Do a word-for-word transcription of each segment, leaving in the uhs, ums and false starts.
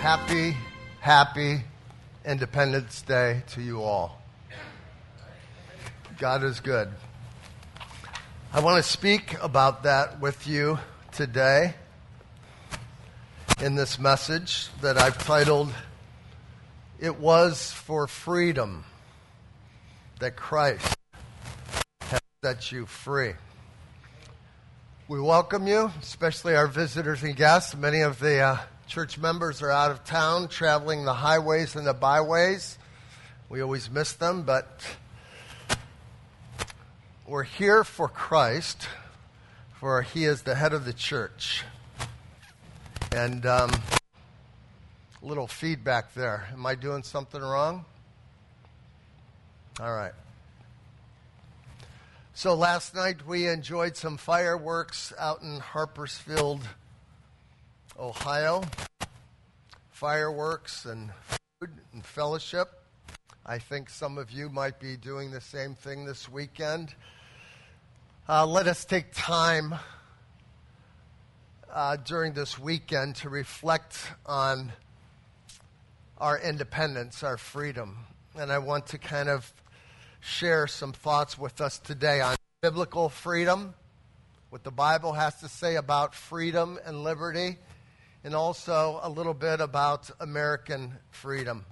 Happy, happy Independence Day to you all. God is good. I want to speak about that with you today in this message that I've titled, It Was for Freedom That Christ Has Set You Free. We welcome you, especially our visitors and guests. Many of the uh, church members are out of town, traveling the highways and the byways. We always miss them, but we're here for Christ, for He is the head of the church. And um, a little feedback there. Am I doing something wrong? All right. So last night we enjoyed some fireworks out in Harpersfield, Ohio. Fireworks and food and fellowship. I think some of you might be doing the same thing this weekend. Uh, let us take time uh, during this weekend to reflect on our independence, our freedom. And I want to kind of share some thoughts with us today on biblical freedom, what the Bible has to say about freedom and liberty, and also a little bit about American freedom.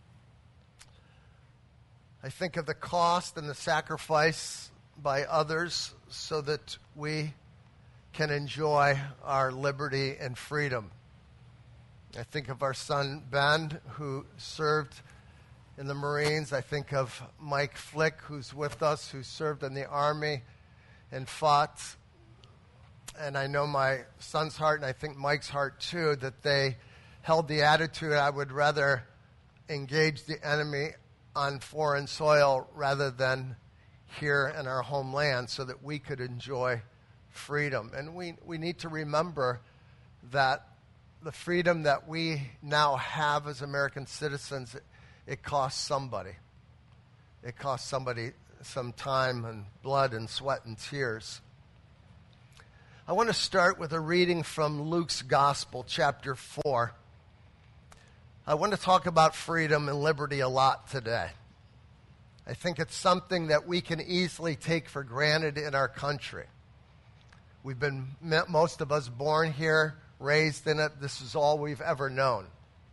I think of the cost and the sacrifice by others so that we can enjoy our liberty and freedom. I think of our son Ben, who served in the Marines. I think of Mike Flick, who's with us, who served in the Army and fought. And I know my son's heart, and I think Mike's heart too, that they held the attitude, I would rather engage the enemy on foreign soil rather than here in our homeland so that we could enjoy freedom. And we, we need to remember that the freedom that we now have as American citizens, it, it costs somebody. It costs somebody some time and blood and sweat and tears. I want to start with a reading from Luke's Gospel, chapter four. I want to talk about freedom and liberty a lot today. I think it's something that we can easily take for granted in our country. We've been, most of us, born here, raised in it. This is all we've ever known.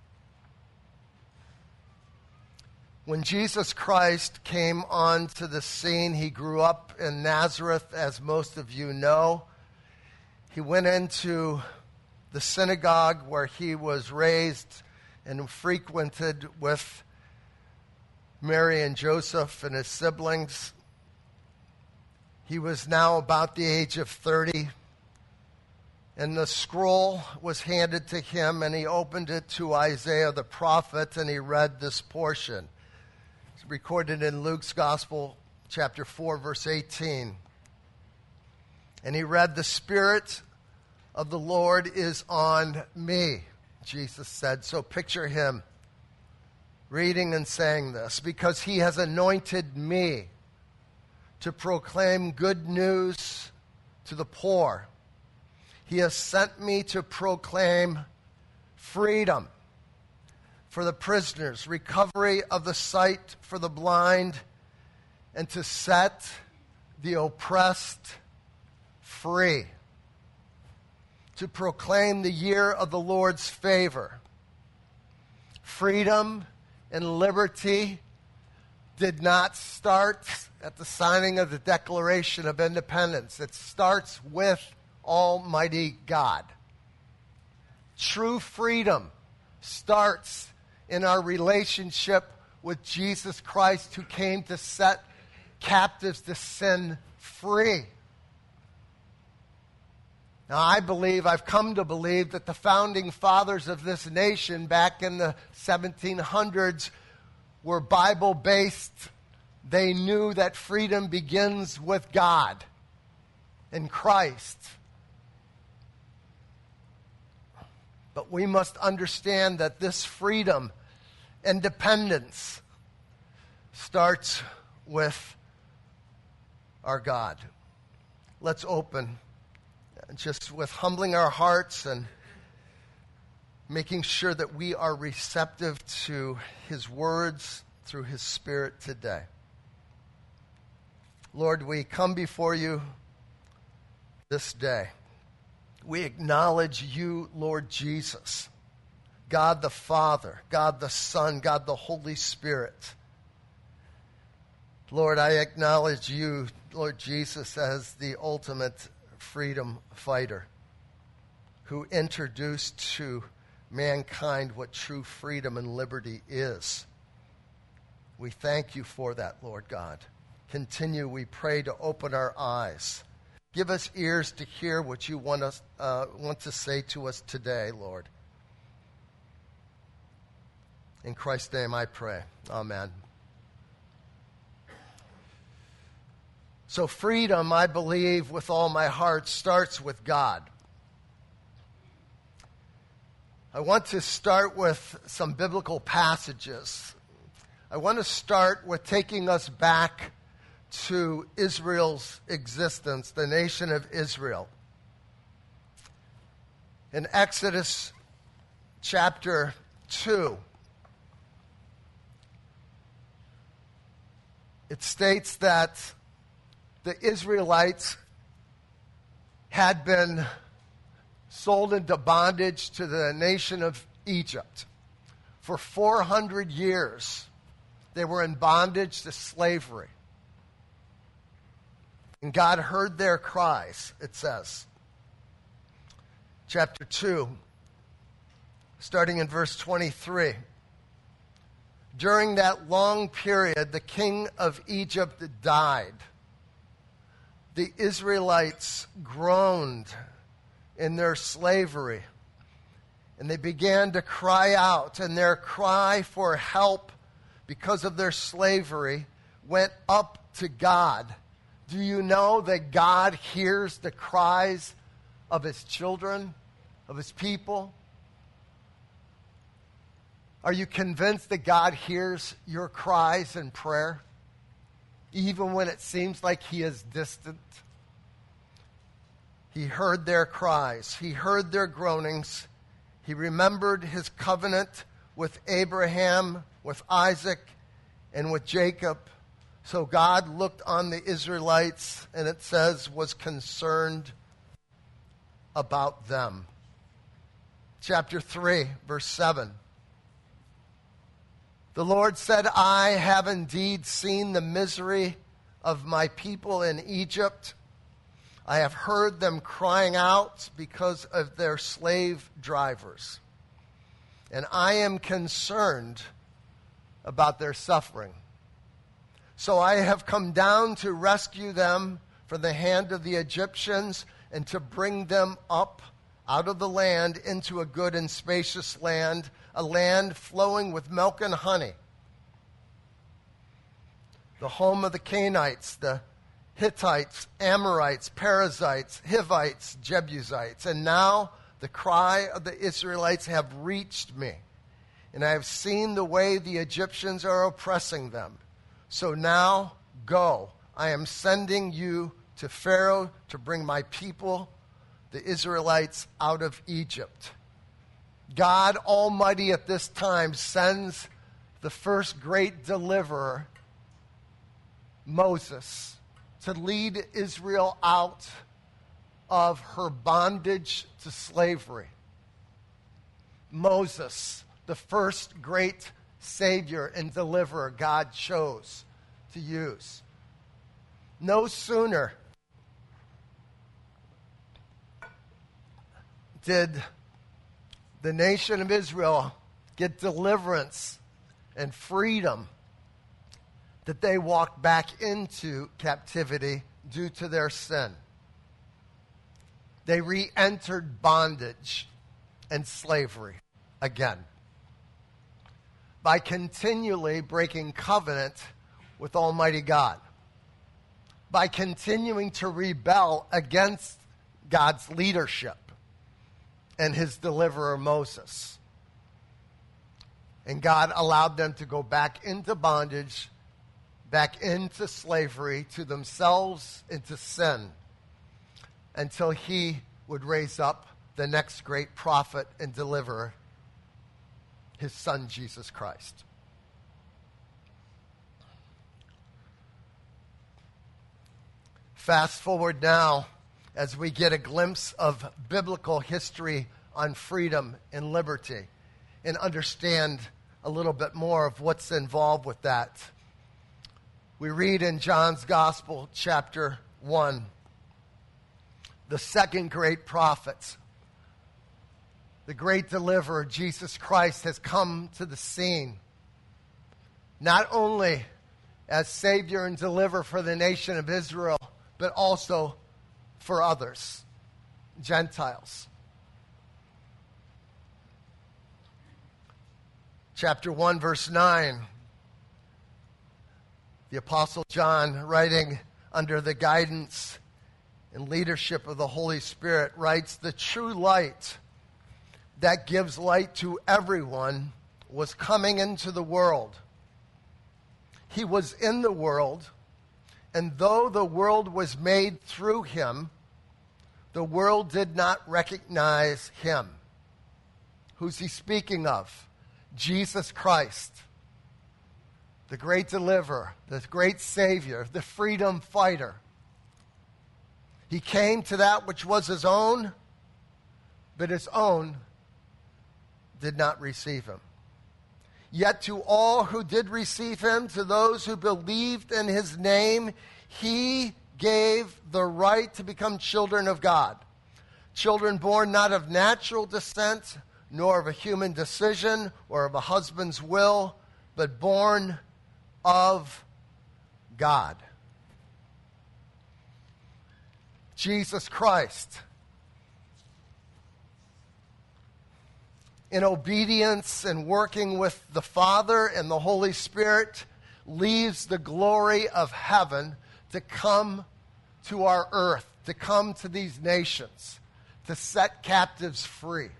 When Jesus Christ came onto the scene, he grew up in Nazareth, as most of you know. He went into the synagogue where he was raised and frequented with Mary and Joseph and his siblings. He was now about the age of thirty, and the scroll was handed to him, and he opened it to Isaiah the prophet, and he read this portion. It's recorded in Luke's Gospel, chapter four, verse eighteen. And he read, "The Spirit of the Lord is on me," Jesus said. So picture him reading and saying this, "because he has anointed me to proclaim good news to the poor. He has sent me to proclaim freedom for the prisoners, recovery of the sight for the blind, and to set the oppressed free, to proclaim the year of the Lord's favor." Freedom and liberty did not start at the signing of the Declaration of Independence. It starts with Almighty God. True freedom starts in our relationship with Jesus Christ, who came to set captives to sin free. Now, I believe, I've come to believe, that the founding fathers of this nation back in the seventeen hundreds were Bible-based. They knew that freedom begins with God and Christ. But we must understand that this freedom, independence, starts with our God. Let's open just with humbling our hearts and making sure that we are receptive to his words through his Spirit today. Lord, we come before you this day. We acknowledge you, Lord Jesus, God the Father, God the Son, God the Holy Spirit. Lord, I acknowledge you, Lord Jesus, as the ultimate freedom fighter who introduced to mankind what true freedom and liberty is. We thank you for that, Lord God. Continue, we pray, to open our eyes. Give us ears to hear what you want us uh, want to say to us today, Lord. In Christ's name I pray. Amen. So freedom, I believe with all my heart, starts with God. I want to start with some biblical passages. I want to start with taking us back to Israel's existence, the nation of Israel. In Exodus chapter two, it states that the Israelites had been sold into bondage to the nation of Egypt. For four hundred years, they were in bondage to slavery. And God heard their cries, it says. Chapter two, starting in verse twenty-three. During that long period, the king of Egypt died. The Israelites groaned in their slavery, and they began to cry out, and their cry for help because of their slavery went up to God. Do you know that God hears the cries of his children, of his people? Are you convinced that God hears your cries in prayer, even when it seems like he is distant? He heard their cries. He heard their groanings. He remembered his covenant with Abraham, with Isaac, and with Jacob. So God looked on the Israelites, and it says, was concerned about them. Chapter three, verse seven. The Lord said, I have indeed seen the misery of my people in Egypt. I have heard them crying out because of their slave drivers. And I am concerned about their suffering. So I have come down to rescue them from the hand of the Egyptians and to bring them up out of the land into a good and spacious land, a land flowing with milk and honey. The home of the Canaanites, the Hittites, Amorites, Perizzites, Hivites, Jebusites. And now the cry of the Israelites have reached me, and I have seen the way the Egyptians are oppressing them. So now go. I am sending you to Pharaoh to bring my people, the Israelites, out of Egypt. God Almighty at this time sends the first great deliverer, Moses, to lead Israel out of her bondage to slavery. Moses, the first great Savior and deliverer God chose to use. No sooner did the nation of Israel get deliverance and freedom that they walked back into captivity due to their sin. They re-entered bondage and slavery again by continually breaking covenant with Almighty God, by continuing to rebel against God's leadership and his deliverer Moses. And God allowed them to go back into bondage, back into slavery, to themselves, into sin, until he would raise up the next great prophet and deliverer, his Son, Jesus Christ. Fast forward now as we get a glimpse of biblical history on freedom and liberty and understand a little bit more of what's involved with that. We read in John's Gospel, chapter one, the second great prophet, the great deliverer, Jesus Christ, has come to the scene, not only as Savior and deliverer for the nation of Israel, but also for others, Gentiles. Chapter one, verse nine, the Apostle John, writing under the guidance and leadership of the Holy Spirit, writes, "The true light that gives light to everyone was coming into the world. He was in the world, and though the world was made through him, the world did not recognize him." Who's he speaking of? Jesus Christ, the great deliverer, the great Savior, the freedom fighter. He came to that which was his own, but his own did not receive him. Yet to all who did receive him, to those who believed in his name, he gave the right to become children of God. Children born not of natural descent, nor of a human decision or of a husband's will, but born of God. Jesus Christ, in obedience and working with the Father and the Holy Spirit, leaves the glory of heaven to come to our earth, to come to these nations, to set captives free.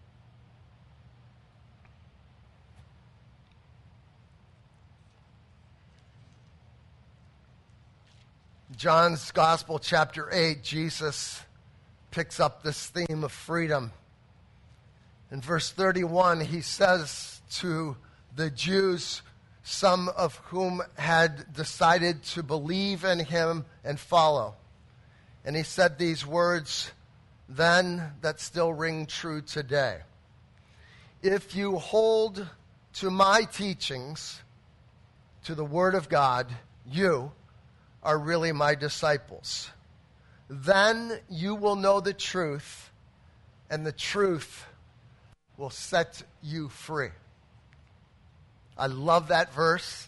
John's Gospel, chapter eight, Jesus picks up this theme of freedom. In verse thirty-one, he says to the Jews, some of whom had decided to believe in him and follow. And he said these words then that still ring true today. "If you hold to my teachings, to the Word of God, you are really my disciples. Then you will know the truth, and the truth will set you free." I love that verse.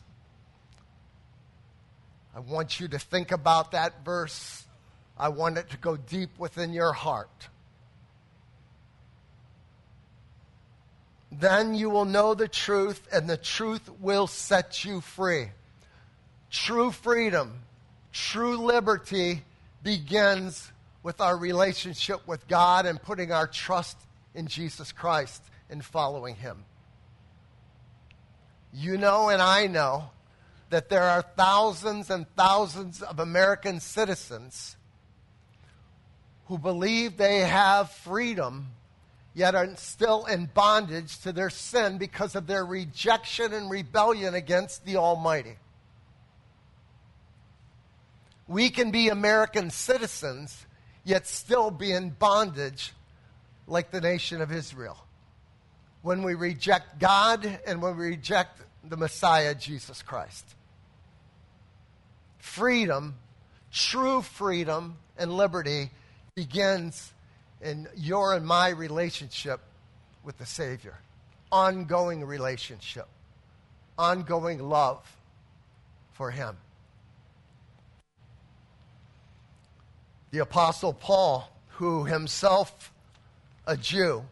I want you to think about that verse. I want it to go deep within your heart. Then you will know the truth, and the truth will set you free. True freedom, true liberty begins with our relationship with God and putting our trust in Jesus Christ and following him. You know and I know that there are thousands and thousands of American citizens who believe they have freedom, yet are still in bondage to their sin because of their rejection and rebellion against the Almighty. We can be American citizens, yet still be in bondage like the nation of Israel when we reject God and when we reject the Messiah, Jesus Christ. Freedom, true freedom and liberty begins in your and my relationship with the Savior. Ongoing relationship. Ongoing love for him. The Apostle Paul, who himself a Jew,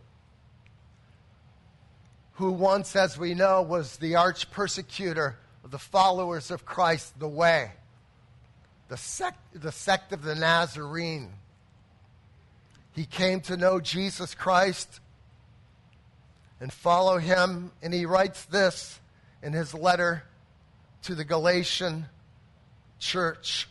who once, as we know, was the arch persecutor of the followers of Christ, the Way, the sect, the sect of the Nazarene. He came to know Jesus Christ and follow him, and he writes this in his letter to the Galatian church.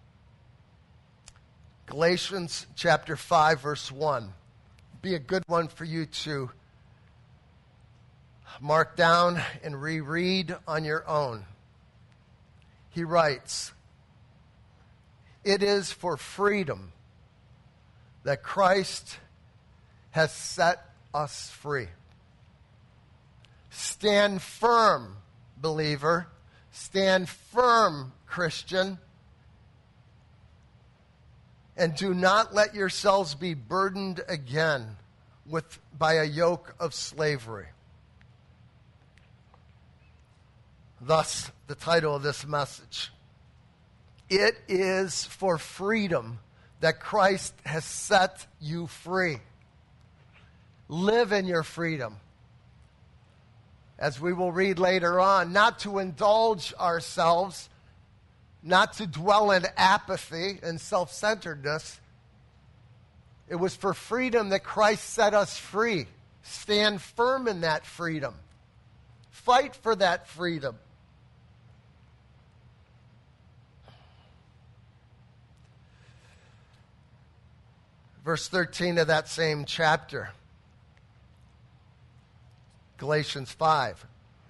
Galatians chapter five, verse one. Be a good one for you to Mark down and reread on your own. He writes, "It is for freedom that Christ has set us free. Stand firm, believer. Stand firm, Christian. And do not let yourselves be burdened again with by a yoke of slavery." Thus, the title of this message. It is for freedom that Christ has set you free. Live in your freedom. As we will read later on, not to indulge ourselves, not to dwell in apathy and self-centeredness. It was for freedom that Christ set us free. Stand firm in that freedom. Fight for that freedom. Verse thirteen of that same chapter, Galatians five.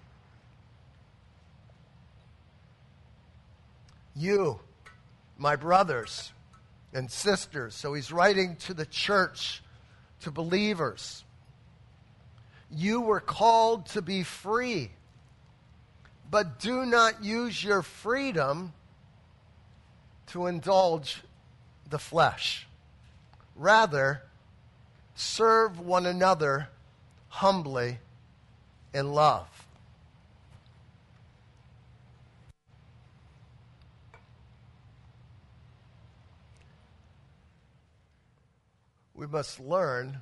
You, my brothers and sisters. So he's writing to the church, to believers. You were called to be free, but do not use your freedom to indulge the flesh. Rather, serve one another humbly in love. We must learn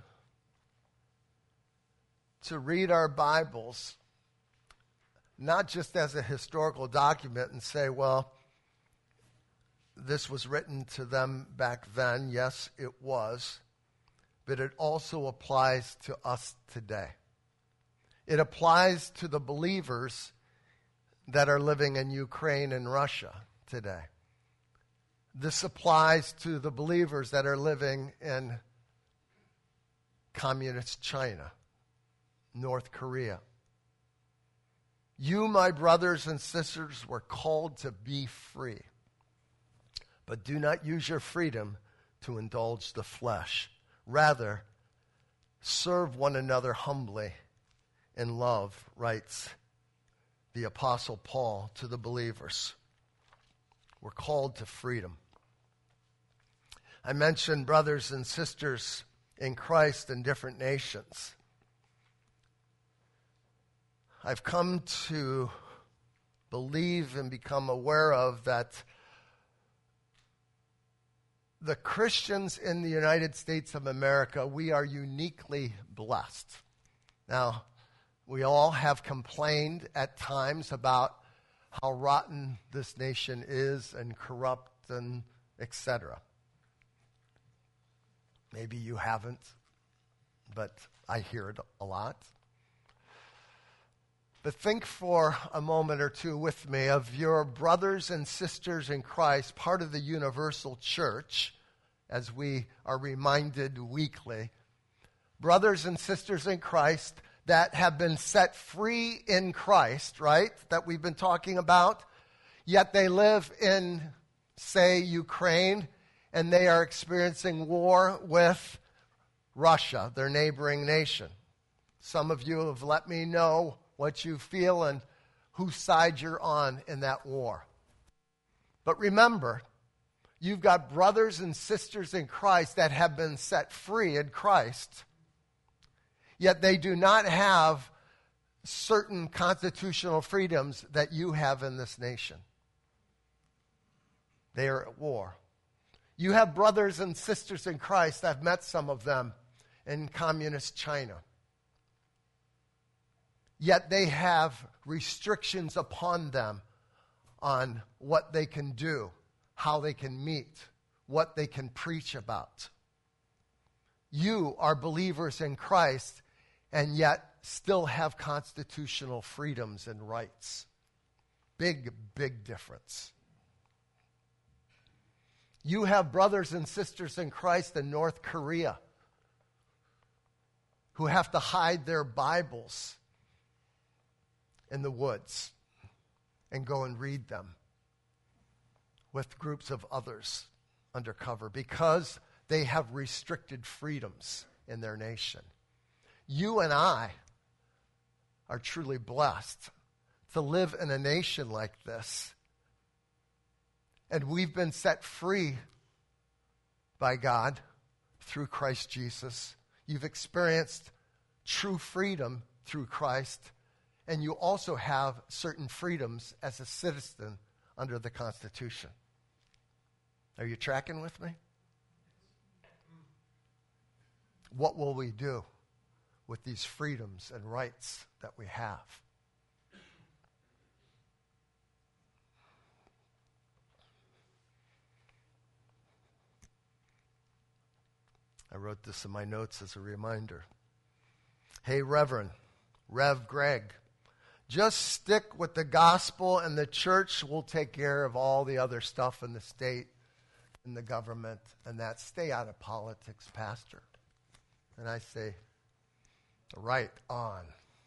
to read our Bibles not just as a historical document and say, well, this was written to them back then. Yes, it was. But it also applies to us today. It applies to the believers that are living in Ukraine and Russia today. This applies to the believers that are living in communist China, North Korea. You, my brothers and sisters, were called to be free. But do not use your freedom to indulge the flesh. Rather, serve one another humbly in love, writes the Apostle Paul to the believers. We're called to freedom. I mentioned brothers and sisters in Christ in different nations. I've come to believe and become aware of that the Christians in the United States of America, we are uniquely blessed. Now, we all have complained at times about how rotten this nation is and corrupt and et cetera. Maybe you haven't, but I hear it a lot. But think for a moment or two with me of your brothers and sisters in Christ, part of the universal church, as we are reminded weekly. Brothers and sisters in Christ that have been set free in Christ, right? That we've been talking about. Yet they live in, say, Ukraine, and they are experiencing war with Russia, their neighboring nation. Some of you have let me know what you feel and whose side you're on in that war. But remember, you've got brothers and sisters in Christ that have been set free in Christ, yet they do not have certain constitutional freedoms that you have in this nation. They are at war. You have brothers and sisters in Christ, I've met some of them, in communist China. Yet they have restrictions upon them on what they can do, how they can meet, what they can preach about. You are believers in Christ and yet still have constitutional freedoms and rights. Big, big difference. You have brothers and sisters in Christ in North Korea who have to hide their Bibles in the woods and go and read them with groups of others undercover because they have restricted freedoms in their nation. You and I are truly blessed to live in a nation like this. And we've been set free by God through Christ Jesus. You've experienced true freedom through Christ. And you also have certain freedoms as a citizen under the Constitution. Are you tracking with me? What will we do with these freedoms and rights that we have? I wrote this in my notes as a reminder. Hey, Reverend, Rev Greg, just stick with the gospel and the church will take care of all the other stuff in the state and the government and that. Stay out of politics, Pastor. And I say, right on.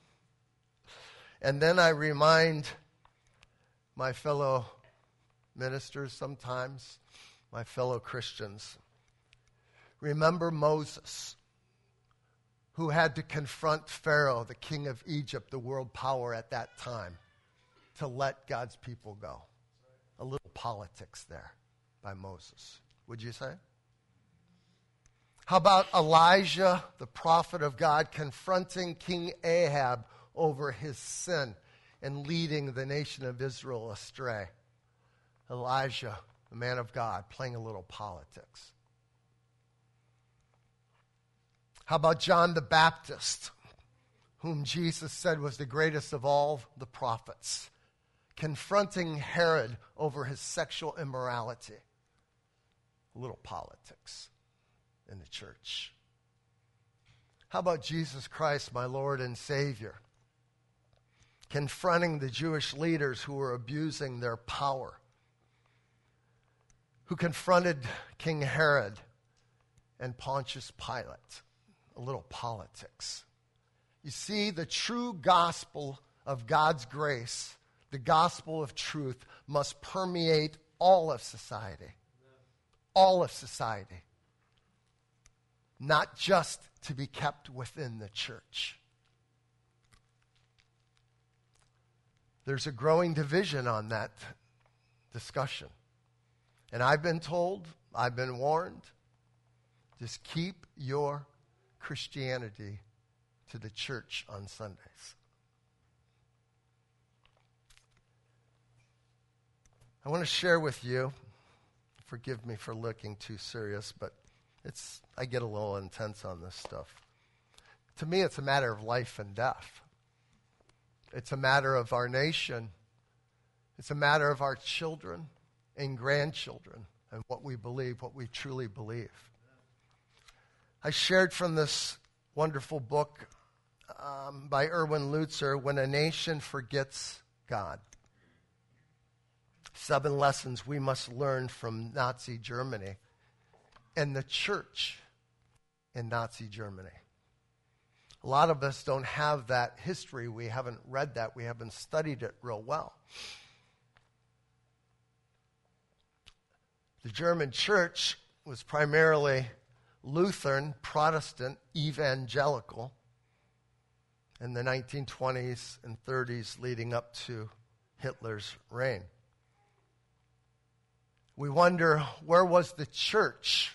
And then I remind my fellow ministers sometimes, my fellow Christians, remember Moses, who had to confront Pharaoh, the king of Egypt, the world power at that time, to let God's people go. A little politics there by Moses, would you say? How about Elijah, the prophet of God, confronting King Ahab over his sin and leading the nation of Israel astray? Elijah, the man of God, playing a little politics. How about John the Baptist, whom Jesus said was the greatest of all the prophets, confronting Herod over his sexual immorality? A little politics in the church. How about Jesus Christ, my Lord and Savior, confronting the Jewish leaders who were abusing their power, who confronted King Herod and Pontius Pilate? A little politics. You see, the true gospel of God's grace, the gospel of truth, must permeate all of society. All of society. Not just to be kept within the church. There's a growing division on that discussion. And I've been told, I've been warned, just keep your Christianity to the church on Sundays. I want to share with you, forgive me for looking too serious, but it's I get a little intense on this stuff. To me, it's a matter of life and death. It's a matter of our nation. It's a matter of our children and grandchildren and what we believe, what we truly believe. I shared from this wonderful book um, by Erwin Lutzer, When a Nation Forgets God. Seven lessons we must learn from Nazi Germany and the church in Nazi Germany. A lot of us don't have that history. We haven't read that. We haven't studied it real well. The German church was primarily Lutheran, Protestant, evangelical in the nineteen twenties and thirties leading up to Hitler's reign. We wonder, where was the church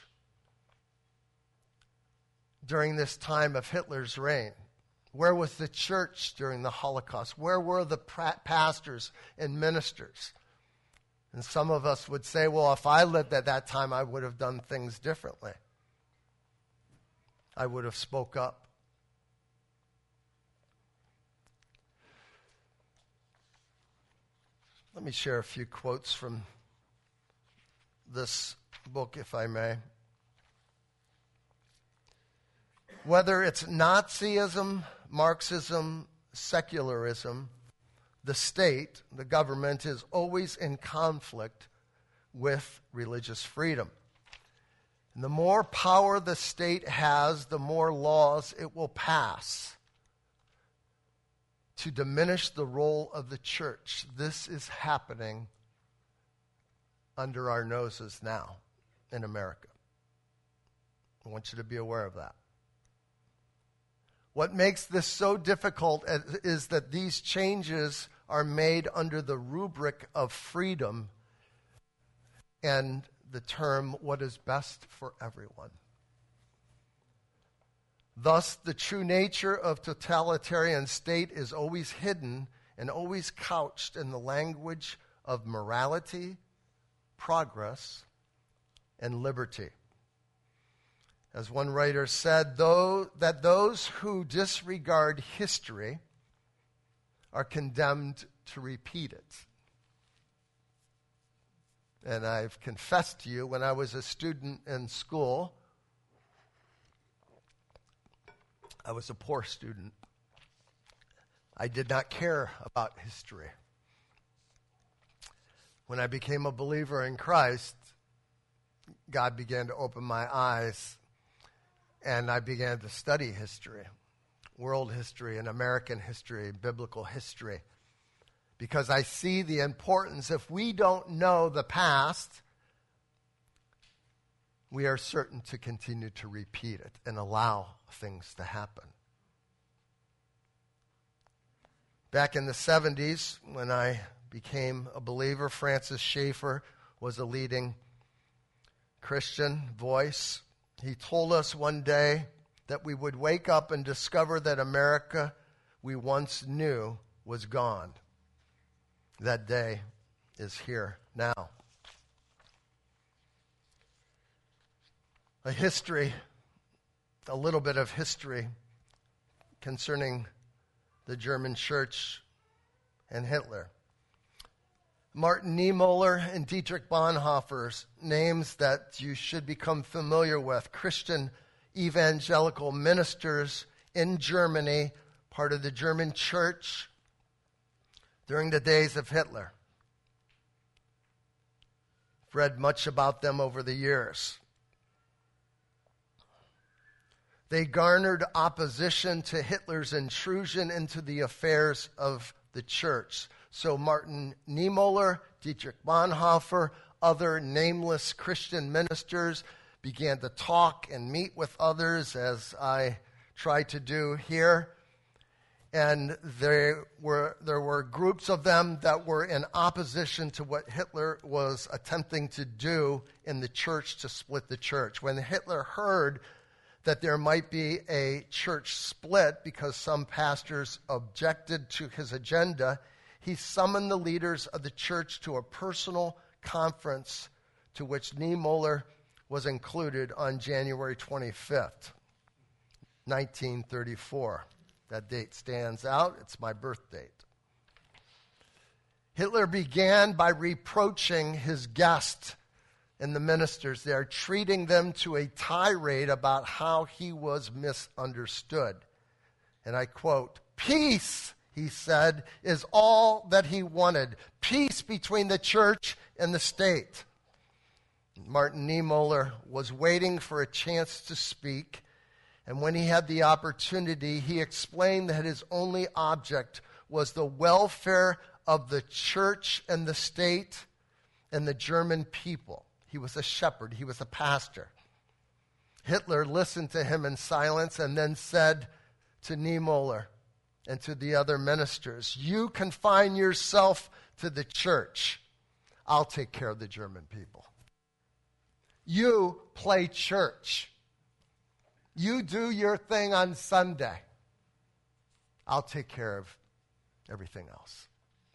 during this time of Hitler's reign? Where was the church during the Holocaust? Where were the pra- pastors and ministers? And some of us would say, well, if I lived at that time, I would have done things differently. I would have spoke up. Let me share a few quotes from this book, if I may. Whether it's Nazism, Marxism, secularism, the state, the government, is always in conflict with religious freedom. And the more power the state has, the more laws it will pass to diminish the role of the church. This is happening under our noses now in America. I want you to be aware of that. What makes this so difficult is that these changes are made under the rubric of freedom and the term what is best for everyone. Thus, the true nature of totalitarian state is always hidden and always couched in the language of morality, progress, and liberty. As one writer said, though, that those who disregard history are condemned to repeat it. And I've confessed to you, when I was a student in school, I was a poor student. I did not care about history. When I became a believer in Christ, God began to open my eyes, and I began to study history, world history and American history, biblical history, because I see the importance. If we don't know the past, we are certain to continue to repeat it and allow things to happen. Back in the seventies, when I became a believer, Francis Schaeffer was a leading Christian voice. He told us one day that we would wake up and discover that America we once knew was gone. That day is here now. A history, a little bit of history concerning the German church and Hitler. Martin Niemöller and Dietrich Bonhoeffer's names that you should become familiar with. Christian evangelical ministers in Germany, part of the German church during the days of Hitler. I've read much about them over the years. They garnered opposition to Hitler's intrusion into the affairs of the church. So Martin Niemöller, Dietrich Bonhoeffer, other nameless Christian ministers began to talk and meet with others, as I try to do here. And there were, there were groups of them that were in opposition to what Hitler was attempting to do in the church to split the church. When Hitler heard that there might be a church split because some pastors objected to his agenda, he summoned the leaders of the church to a personal conference to which Niemöller was included on January twenty-fifth, nineteen thirty-four. That date stands out. It's my birth date. Hitler began by reproaching his guests and the ministers there, treating them to a tirade about how he was misunderstood. And I quote, "Peace," he said, "is all that he wanted. Peace between the church and the state." Martin Niemöller was waiting for a chance to speak, and when he had the opportunity, he explained that his only object was the welfare of the church and the state and the German people. He was a shepherd. He was a pastor. Hitler listened to him in silence and then said to Niemöller and to the other ministers, "You confine yourself to the church. I'll take care of the German people. You play church. You do your thing on Sunday. I'll take care of everything else."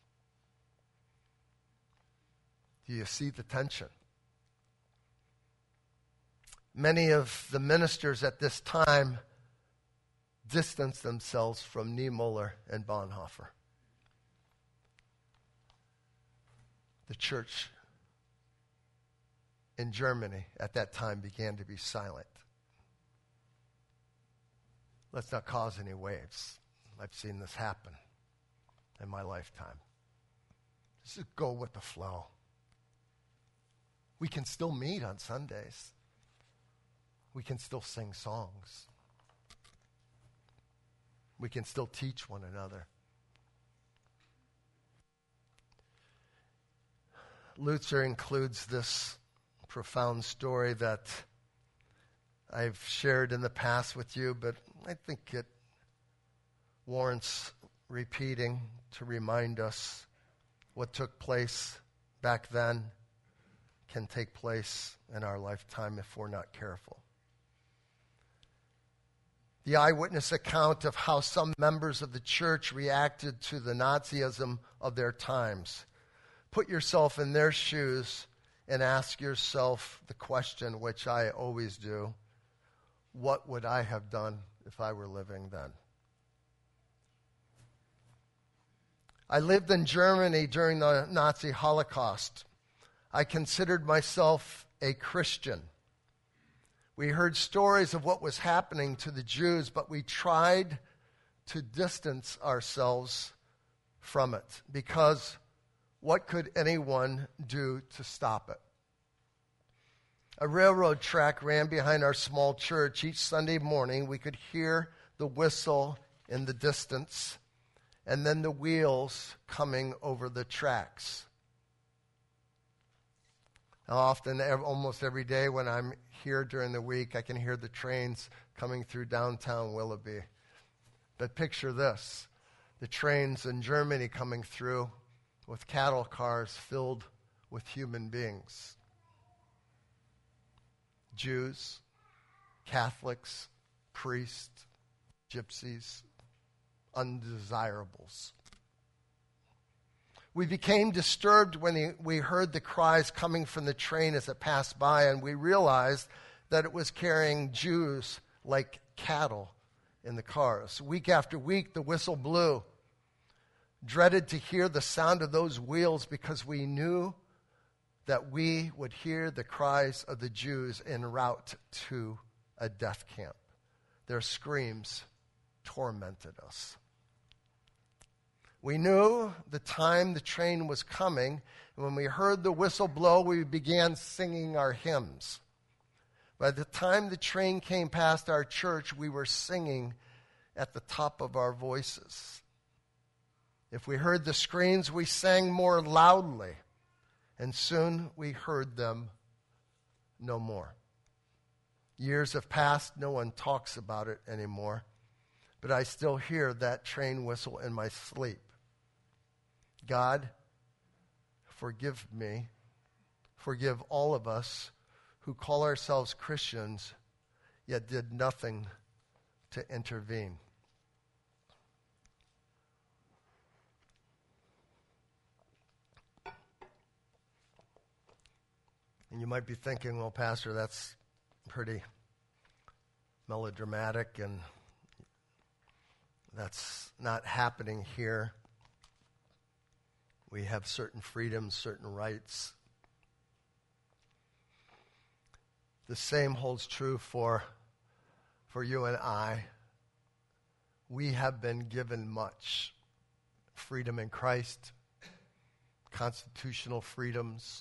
Do you see the tension? Many of the ministers at this time distanced themselves from Niemöller and Bonhoeffer. The church in Germany at that time began to be silent. Let's not cause any waves. I've seen this happen in my lifetime. Just go with the flow. We can still meet on Sundays. We can still sing songs. We can still teach one another. Lutzer includes this profound story that I've shared in the past with you, but I think it warrants repeating to remind us what took place back then can take place in our lifetime if we're not careful. The eyewitness account of how some members of the church reacted to the Nazism of their times. Put yourself in their shoes and ask yourself the question, which I always do: what would I have done if I were living then? I lived in Germany during the Nazi Holocaust. I considered myself a Christian. We heard stories of what was happening to the Jews, but we tried to distance ourselves from it, because what could anyone do to stop it? A railroad track ran behind our small church. Each Sunday morning, we could hear the whistle in the distance, and then the wheels coming over the tracks. Now, often, almost every day when I'm here during the week, I can hear the trains coming through downtown Willoughby. But picture this: the trains in Germany coming through with cattle cars filled with human beings. Jews, Catholics, priests, gypsies, undesirables. We became disturbed when we heard the cries coming from the train as it passed by, and we realized that it was carrying Jews like cattle in the cars. Week after week, the whistle blew. Dreaded to hear the sound of those wheels, because we knew that we would hear the cries of the Jews en route to a death camp. Their screams tormented us. We knew the time the train was coming, and when we heard the whistle blow, we began singing our hymns. By the time the train came past our church, we were singing at the top of our voices. If we heard the screams, we sang more loudly, and soon we heard them no more. Years have passed, no one talks about it anymore, but I still hear that train whistle in my sleep. God, forgive me, forgive all of us who call ourselves Christians, yet did nothing to intervene. And you might be thinking, well, Pastor, that's pretty melodramatic, and that's not happening here. We have certain freedoms, certain rights. The same holds true for, for you and I. We have been given much freedom in Christ, constitutional freedoms.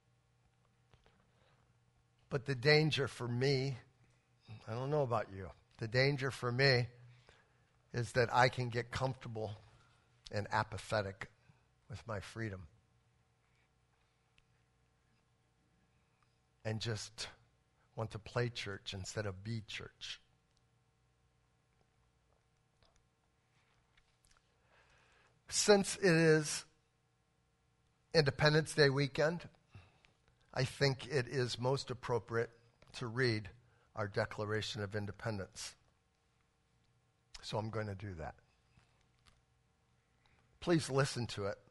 But the danger for me, I don't know about you, the danger for me is that I can get comfortable and apathetic with my freedom and just want to play church instead of be church. Since it is Independence Day weekend, I think it is most appropriate to read our Declaration of Independence. So I'm going to do that. Please listen to it.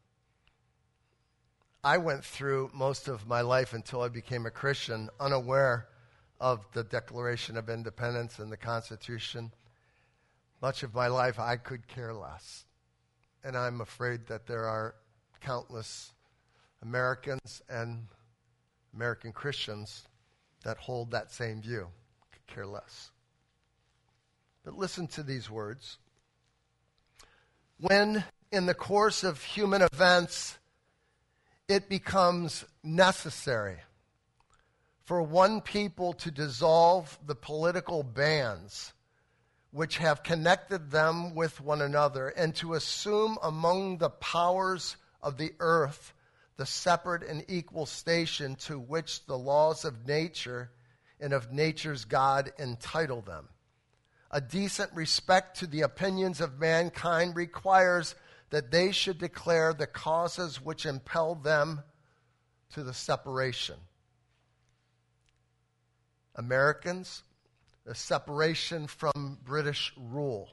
I went through most of my life until I became a Christian unaware of the Declaration of Independence and the Constitution. Much of my life I could care less. And I'm afraid that there are countless Americans and American Christians that hold that same view, could care less. But listen to these words. When, in the course of human events, it becomes necessary for one people to dissolve the political bands which have connected them with one another, and to assume among the powers of the earth the separate and equal station to which the laws of nature and of nature's God entitle them. A decent respect to the opinions of mankind requires that they should declare the causes which impel them to the separation. Americans, the separation from British rule.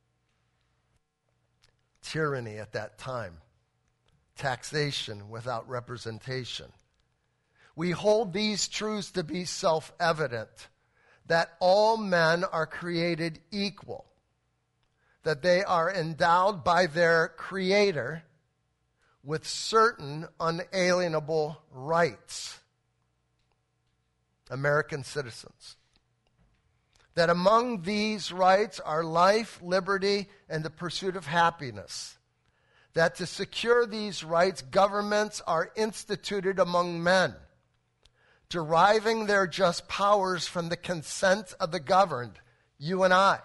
Tyranny at that time. Taxation without representation. We hold these truths to be self-evident, that all men are created equal, that they are endowed by their Creator with certain unalienable rights. American citizens. That among these rights are life, liberty, and the pursuit of happiness. That to secure these rights, governments are instituted among men, deriving their just powers from the consent of the governed, you and I.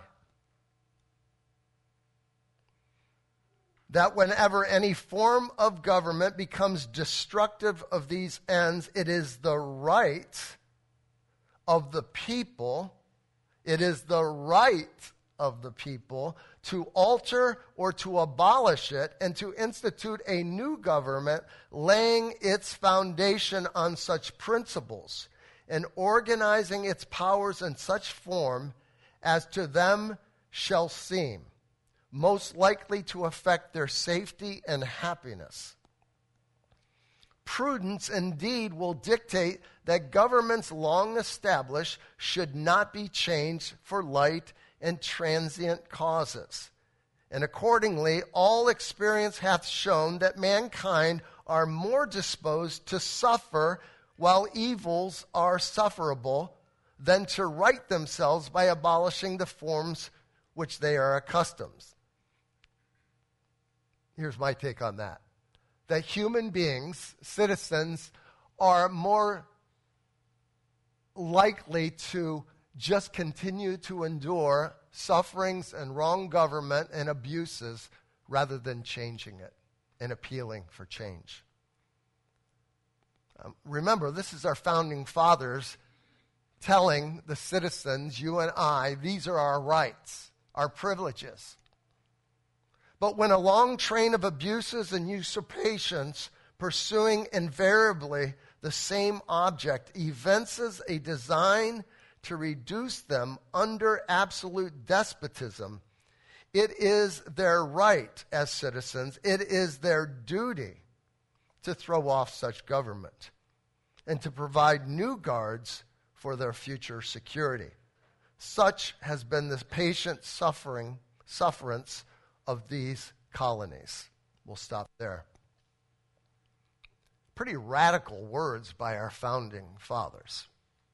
That whenever any form of government becomes destructive of these ends, it is the right of the people, it is the right of the people to alter or to abolish it and to institute a new government laying its foundation on such principles and organizing its powers in such form as to them shall seem most likely to affect their safety and happiness. Prudence indeed will dictate that governments long established should not be changed for light and transient causes. And accordingly, all experience hath shown that mankind are more disposed to suffer while evils are sufferable than to right themselves by abolishing the forms which they are accustomed. Here's my take on that. That human beings, citizens, are more likely to just continue to endure sufferings and wrong government and abuses rather than changing it and appealing for change. Um, remember, this is our founding fathers telling the citizens, you and I, these are our rights, our privileges. But when a long train of abuses and usurpations pursuing invariably the same object evinces a design to reduce them under absolute despotism, it is their right as citizens, it is their duty to throw off such government and to provide new guards for their future security. Such has been the patient suffering, sufferance of these colonies. We'll stop there. Pretty radical words by our founding fathers.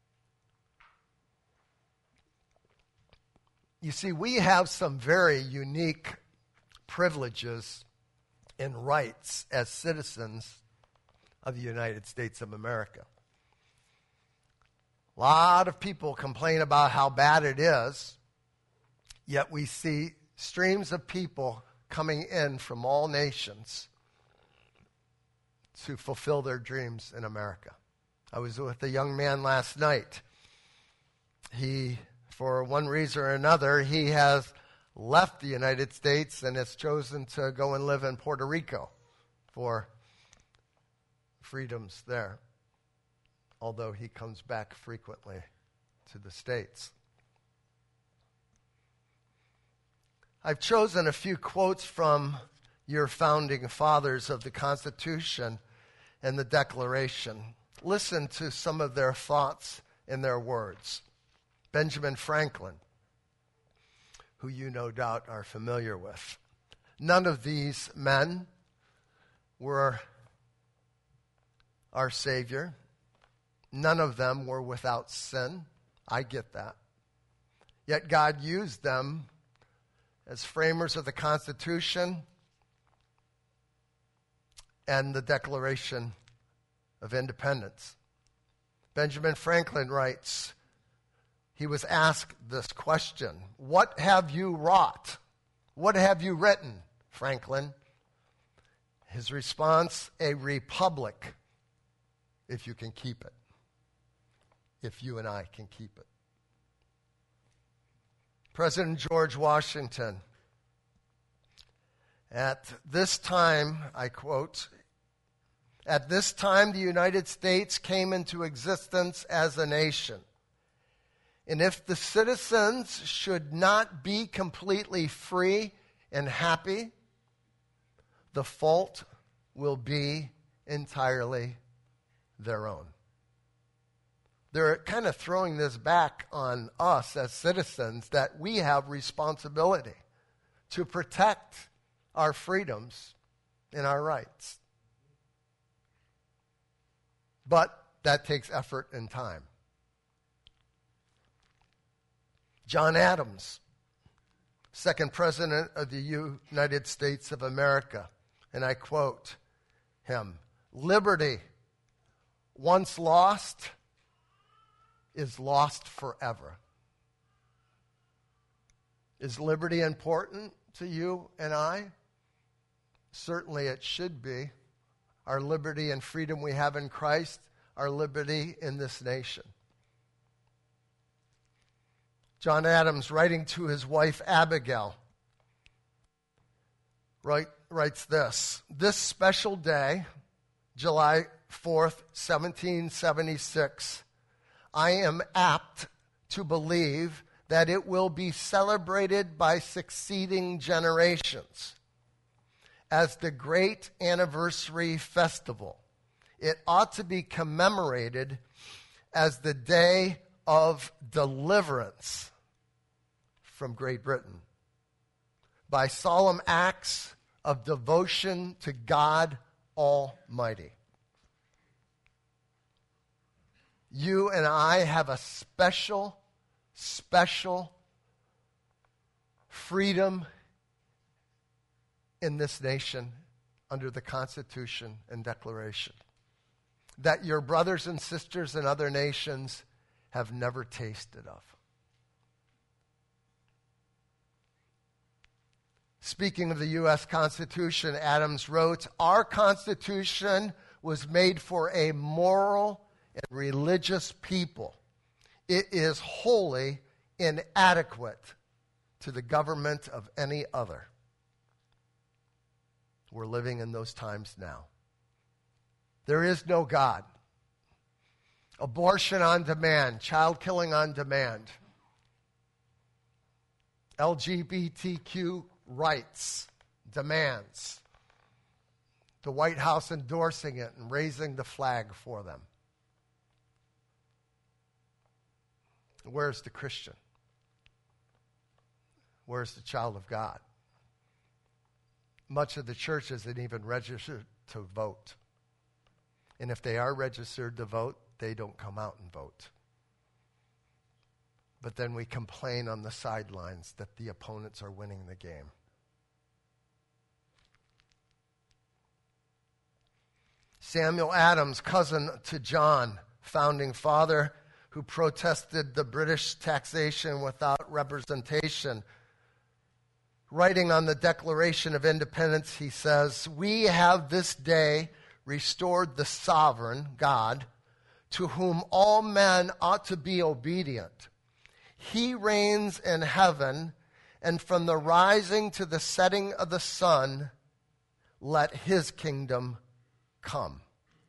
You see, we have some very unique privileges and rights as citizens of the United States of America. A lot of people complain about how bad it is, yet we see streams of people coming in from all nations to fulfill their dreams in America. I was with a young man last night. He, for one reason or another, he has left the United States and has chosen to go and live in Puerto Rico for freedoms there, although he comes back frequently to the States. I've chosen a few quotes from your founding fathers of the Constitution and the Declaration. Listen to some of their thoughts in their words. Benjamin Franklin, who you no doubt are familiar with. None of these men were our Savior. None of them were without sin. I get that. Yet God used them as framers of the Constitution and the Declaration of Independence. Benjamin Franklin writes, he was asked this question, "What have you wrought? What have you written, Franklin?" His response, a republic, if you can keep it. If you and I can keep it. President George Washington, at this time, I quote, "At this time the United States came into existence as a nation. And if the citizens should not be completely free and happy, the fault will be entirely their own." They're kind of throwing this back on us as citizens, that we have responsibility to protect our freedoms and our rights. But that takes effort and time. John Adams, second president of the United States of America, and I quote him, "Liberty, once lost, is lost forever." Is liberty important to you and I? Certainly it should be. Our liberty and freedom we have in Christ, our liberty in this nation. John Adams, writing to his wife Abigail, write, writes this: "This special day, July fourth, seventeen seventy-six, I am apt to believe that it will be celebrated by succeeding generations as the great anniversary festival. It ought to be commemorated as the day of deliverance from Great Britain by solemn acts of devotion to God Almighty. You and I have a special, special freedom in this nation under the Constitution and Declaration that your brothers and sisters in other nations have never tasted of." Speaking of the U S Constitution, Adams wrote, "Our Constitution was made for a moral and religious people. It is wholly inadequate to the government of any other." We're living in those times now. There is no God. Abortion on demand, child killing on demand, L G B T Q rights, demands, the White House endorsing it and raising the flag for them. Where's the Christian? Where's the child of God? Much of the church isn't even registered to vote. And if they are registered to vote, they don't come out and vote. But then we complain on the sidelines that the opponents are winning the game. Samuel Adams, cousin to John, founding father, who protested the British taxation without representation. Writing on the Declaration of Independence, he says, "We have this day restored the sovereign, God, to whom all men ought to be obedient. He reigns in heaven, and from the rising to the setting of the sun, let his kingdom come."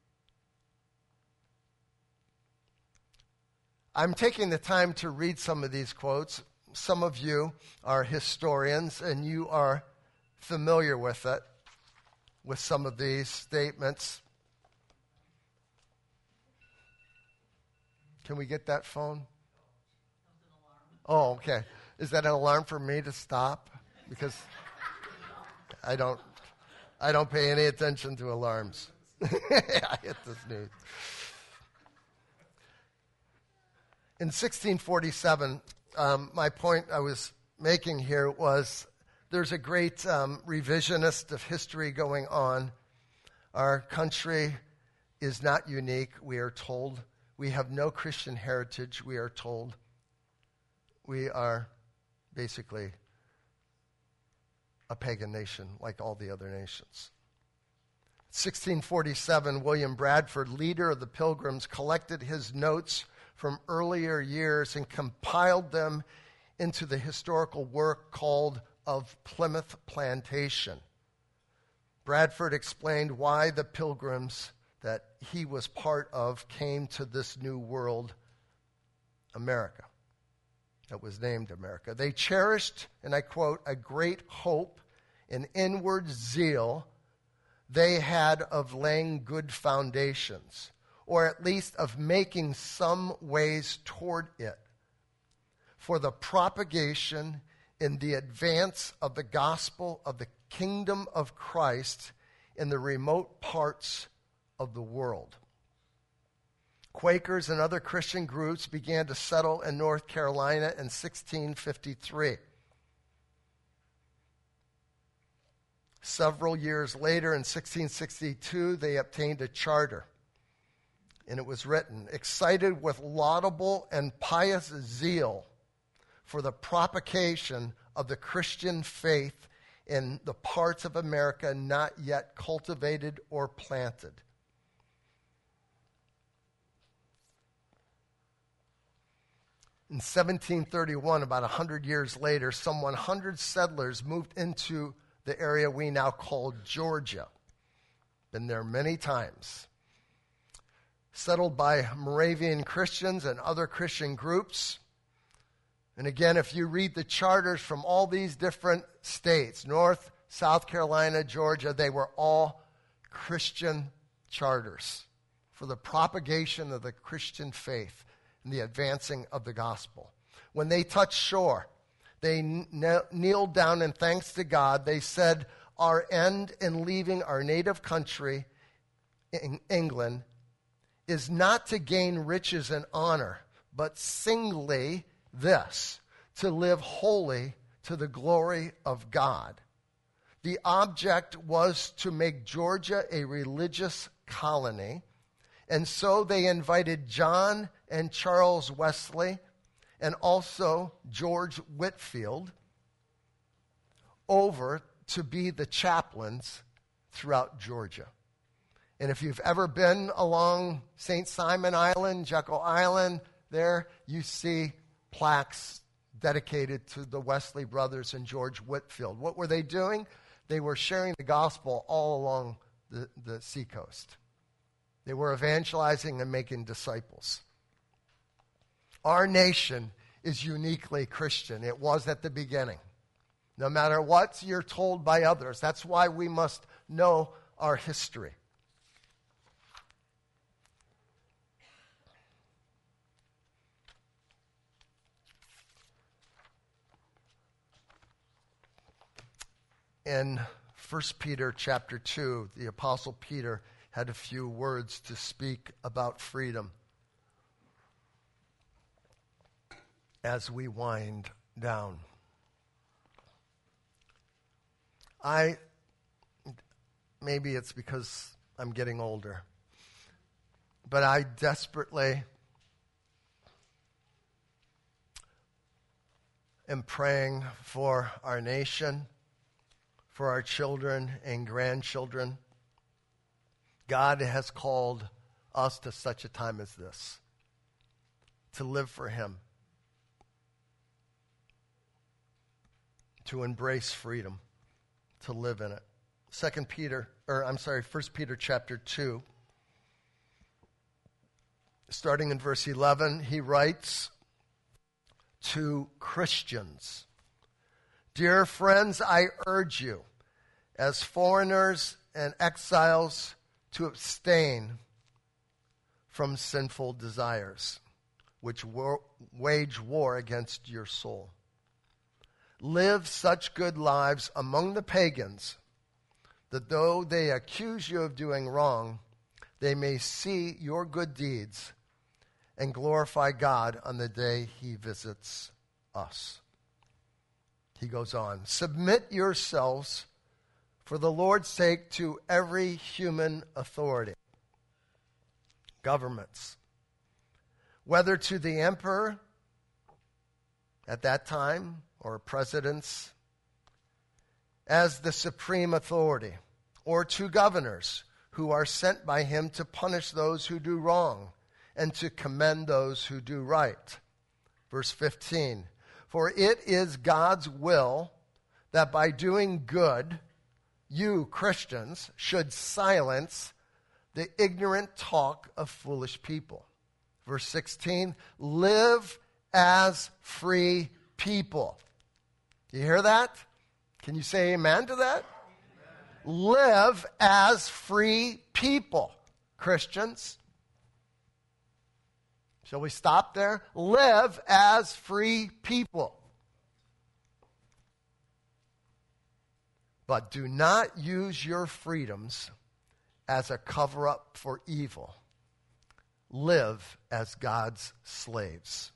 I'm taking the time to read some of these quotes. Some of you are historians and you are familiar with it, with some of these statements. Can we get that phone? Oh, okay. Is that an alarm for me to stop? Because I don't I don't pay any attention to alarms. I hit the snooze. In sixteen forty-seven, um, my point I was making here was there's a great um, revisionist of history going on. Our country is not unique, we are told. We have no Christian heritage, we are told. We are basically a pagan nation like all the other nations. sixteen forty-seven, William Bradford, leader of the Pilgrims, collected his notes from earlier years and compiled them into the historical work called Of Plymouth Plantation. Bradford explained why the Pilgrims that he was part of came to this new world, America, that was named America. They cherished, and I quote, a great hope and inward zeal they had of laying good foundations, or at least of making some ways toward it, for the propagation and the advance of the gospel of the kingdom of Christ in the remote parts of the world. Quakers and other Christian groups began to settle in North Carolina in sixteen fifty-three. Several years later, in sixteen sixty-two, they obtained a charter. And it was written, excited with laudable and pious zeal for the propagation of the Christian faith in the parts of America not yet cultivated or planted. In seventeen thirty-one, about one hundred years later, some one hundred settlers moved into the area we now call Georgia. Been there many times. Settled by Moravian Christians and other Christian groups. And again, if you read the charters from all these different states, North, South Carolina, Georgia, they were all Christian charters for the propagation of the Christian faith and the advancing of the gospel. When they touched shore, they kneeled down in thanks to God. They said, our end in leaving our native country, in England, is not to gain riches and honor, but singly this, to live wholly to the glory of God. The object was to make Georgia a religious colony, and so they invited John and Charles Wesley and also George Whitefield over to be the chaplains throughout Georgia. And if you've ever been along Saint Simon Island, Jekyll Island, there you see plaques dedicated to the Wesley brothers and George Whitefield. What were they doing? They were sharing the gospel all along the, the seacoast. They were evangelizing and making disciples. Our nation is uniquely Christian. It was at the beginning. No matter what you're told by others, that's why we must know our history. In First Peter chapter two, the Apostle Peter had a few words to speak about freedom as we wind down. I, maybe it's because I'm getting older, but I desperately am praying for our nation, for our children and grandchildren. God has called us to such a time as this, to live for Him, to embrace freedom, to live in it. Second Peter, or I'm sorry, First Peter chapter two, starting in verse eleven, he writes to Christians, dear friends, I urge you, as foreigners and exiles, to abstain from sinful desires, which war, wage war against your soul. Live such good lives among the pagans, that though they accuse you of doing wrong, they may see your good deeds and glorify God on the day He visits us. He goes on, submit yourselves for the Lord's sake to every human authority, governments, whether to the emperor at that time or presidents as the supreme authority, or to governors who are sent by him to punish those who do wrong and to commend those who do right. Verse fifteen, for it is God's will that by doing good, you, Christians, should silence the ignorant talk of foolish people. Verse sixteen, live as free people. You hear that? Can you say amen to that? Amen. Live as free people, Christians. Shall we stop there? Live as free people. But do not use your freedoms as a cover-up for evil. Live as God's slaves.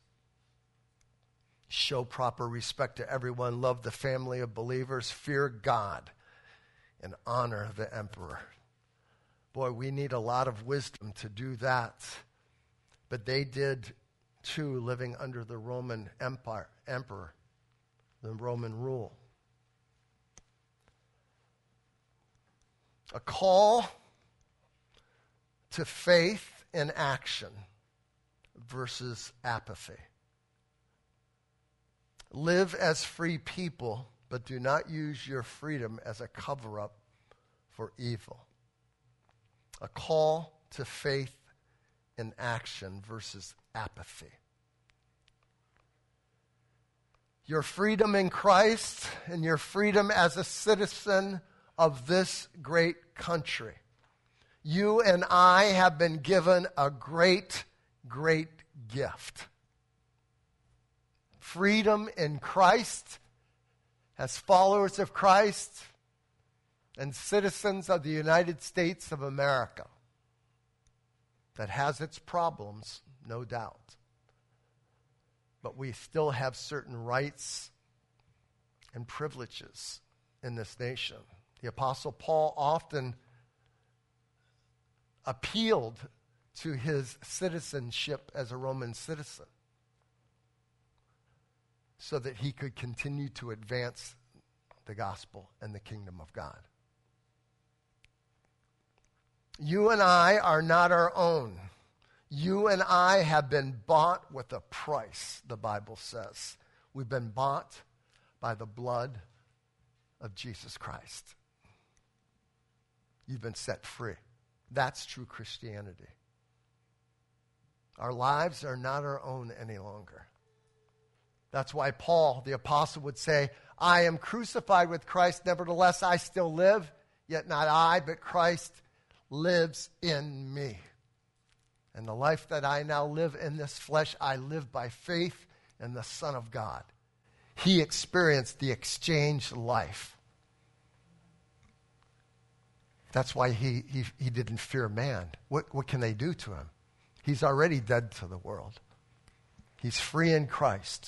Show proper respect to everyone. Love the family of believers. Fear God and honor the emperor. Boy, we need a lot of wisdom to do that. But they did too, living under the Roman Empire, emperor, the Roman rule. A call to faith in action versus apathy. Live as free people, but do not use your freedom as a cover-up for evil. A call to faith in action versus apathy. Your freedom in Christ and your freedom as a citizen of this great country. You and I have been given a great, great gift. Freedom in Christ as followers of Christ and citizens of the United States of America. That has its problems, no doubt. But we still have certain rights and privileges in this nation. The Apostle Paul often appealed to his citizenship as a Roman citizen so that he could continue to advance the gospel and the kingdom of God. You and I are not our own. You and I have been bought with a price, the Bible says. We've been bought by the blood of Jesus Christ. You've been set free. That's true Christianity. Our lives are not our own any longer. That's why Paul, the apostle, would say, I am crucified with Christ, nevertheless I still live, yet not I, but Christ lives in me. And the life that I now live in this flesh, I live by faith in the Son of God. He experienced the exchange life. That's why he, he, he didn't fear man. What, what can they do to him? He's already dead to the world. He's free in Christ.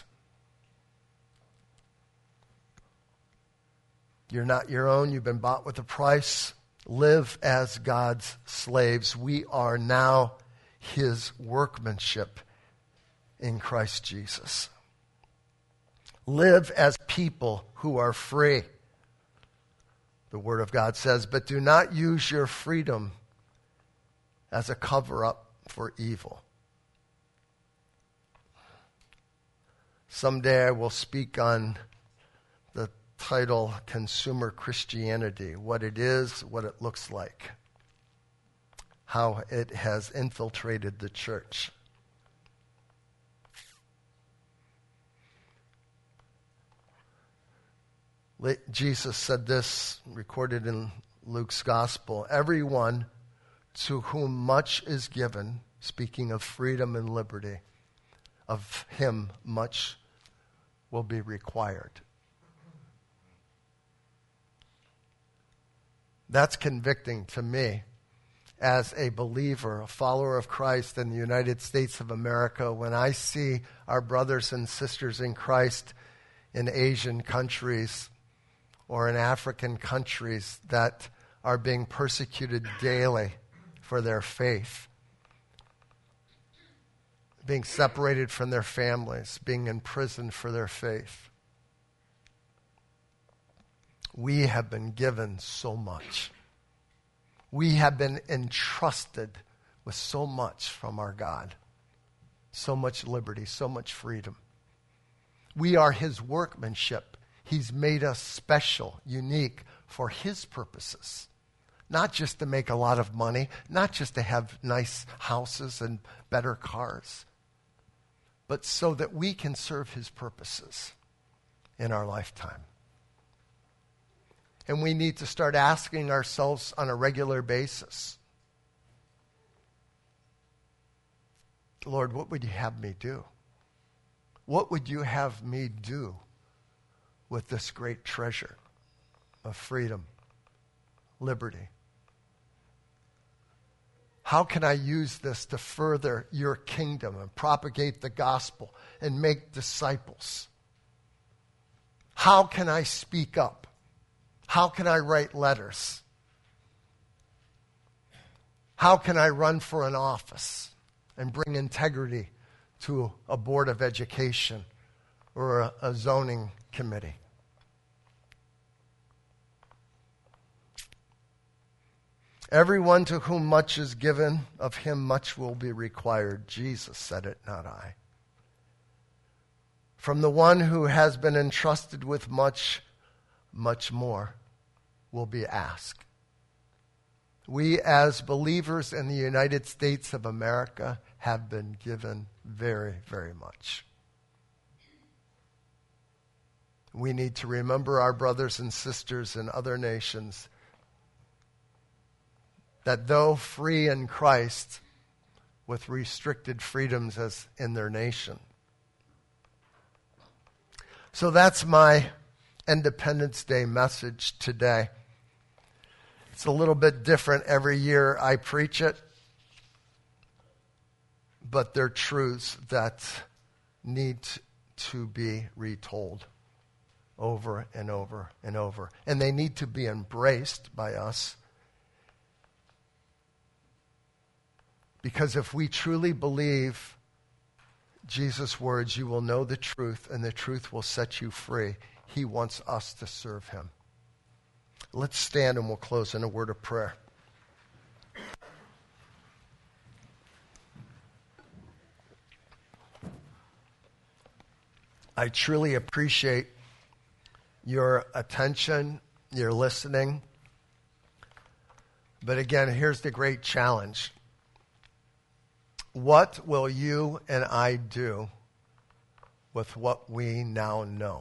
You're not your own. You've been bought with a price. Live as God's slaves. We are now his workmanship in Christ Jesus. Live as people who are free. The Word of God says, but do not use your freedom as a cover-up for evil. Someday I will speak on the title Consumer Christianity, what it is, what it looks like, how it has infiltrated the church. Jesus said this, recorded in Luke's gospel, everyone to whom much is given, speaking of freedom and liberty, of him much will be required. That's convicting to me as a believer, a follower of Christ in the United States of America, when I see our brothers and sisters in Christ in Asian countries or in African countries that are being persecuted daily for their faith, being separated from their families, being imprisoned for their faith. We have been given so much. We have been entrusted with so much from our God, so much liberty, so much freedom. We are his workmanship. He's made us special, unique for his purposes. Not just to make a lot of money, not just to have nice houses and better cars, but so that we can serve his purposes in our lifetime. And we need to start asking ourselves on a regular basis, Lord, what would you have me do? What would you have me do with this great treasure of freedom, liberty? How can I use this to further your kingdom and propagate the gospel and make disciples? How can I speak up? How can I write letters? How can I run for an office and bring integrity to a board of education or a, a zoning committee? Everyone to whom much is given, of him much will be required. Jesus said it, not I. From the one who has been entrusted with much, much more will be asked. We as believers in the United States of America have been given very, very much. We need to remember our brothers and sisters in other nations that though free in Christ, with restricted freedoms as in their nation. So that's my Independence Day message today. It's a little bit different every year I preach it, but they're truths that need to be retold over and over and over. And they need to be embraced by us. Because if we truly believe Jesus' words, you will know the truth, and the truth will set you free. He wants us to serve him. Let's stand and we'll close in a word of prayer. I truly appreciate your attention, your listening. But again, here's the great challenge. What will you and I do with what we now know?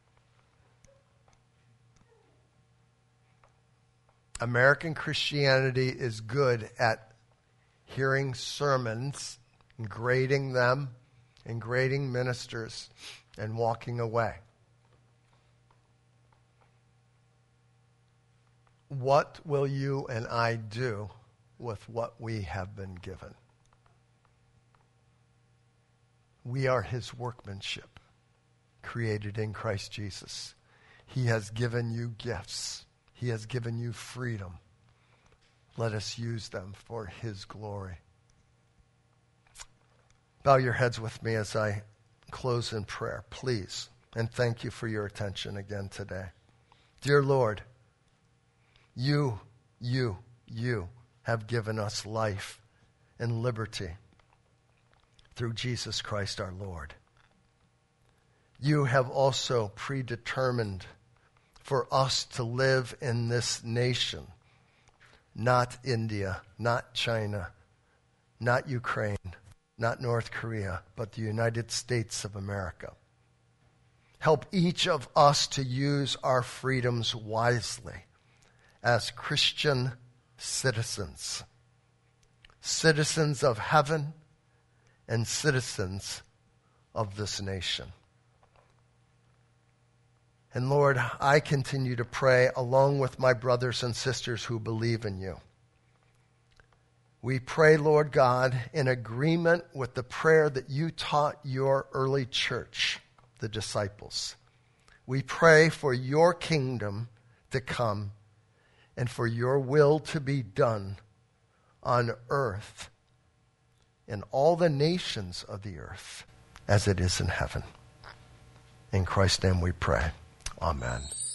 American Christianity is good at hearing sermons, and grading them, and grading ministers, and walking away. What will you and I do with what we have been given? We are his workmanship, created in Christ Jesus. He has given you gifts. He has given you freedom. Let us use them for his glory. Bow your heads with me as I close in prayer, please. And thank you for your attention again today. Dear Lord, you, you, you have given us life and liberty through Jesus Christ our Lord. You have also predetermined for us to live in this nation, not India, not China, not Ukraine, not North Korea, but the United States of America. Help each of us to use our freedoms wisely as Christian citizens, citizens of heaven and citizens of this nation. And Lord, I continue to pray along with my brothers and sisters who believe in you. We pray, Lord God, in agreement with the prayer that you taught your early church, the disciples. We pray for your kingdom to come and for your will to be done on earth, in all the nations of the earth, as it is in heaven. In Christ's name we pray. Amen.